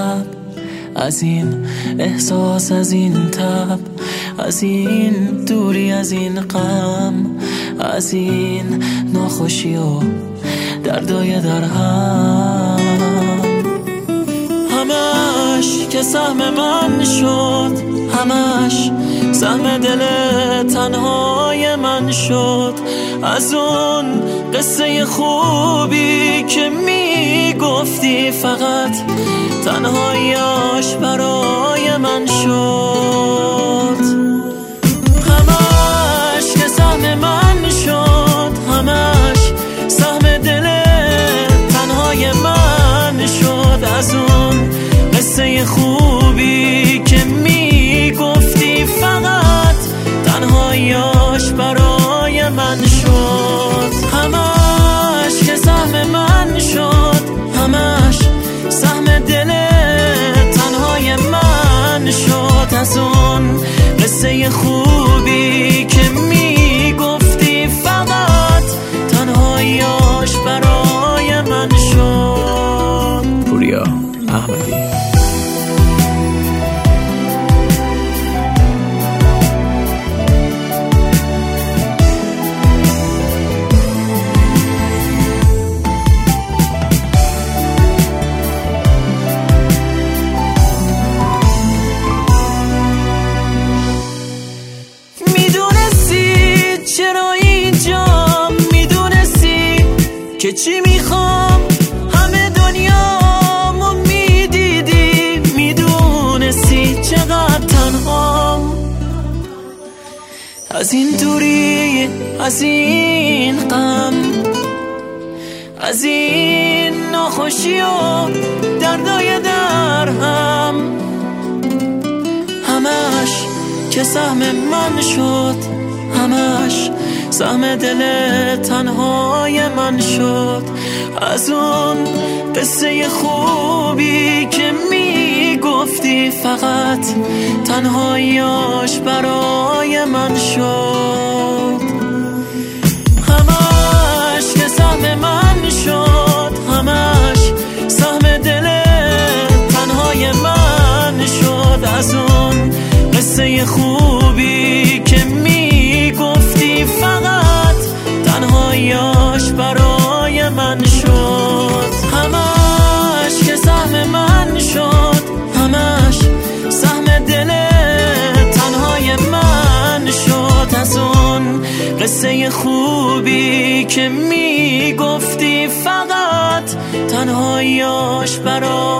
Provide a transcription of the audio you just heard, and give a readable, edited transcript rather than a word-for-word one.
شب، از این احساس، از این تب، از این دوری، از این غم، از این ناخوشی و دردای در هم. همش که سهم من شد، همش سهم دل تنهای من شد. از اون قصه خوبی که میگفتی فقط تنهاییاش برای من شد. همش که سهم من شد، همش سهم دل تنهای من شد. از اون قصه خوبی که میگفتی فقط تنهاییاش برای من شد. همش که سهم من شد، همش سهم دل تنهای من شد. از اون قصه خوبی که میگفتی فقط تنهاییاش برای من شد. پوریا احمدی. چرا اینجا میدونستی که چی میخوام، همه دنیامو میدیدی، میدونستی چقدر تنهام. از این دوری، از این غم، از این ناخوشی و دردای در هم، همش که سهم من شد، همش سهم دل تنهای من شد. از اون قصه خوبی که میگفتی فقط تنهاییاش برای من شد. همش که سهم من شد، همش سهم دل تنهای من شد. از اون قصه خوبی که گفتی فقط تنهاییاش برای من شد. همش که سهم من شد، همش سهم دل تنهای من شد. از اون قصه خوبی که میگفتی فقط تنهاییاش برای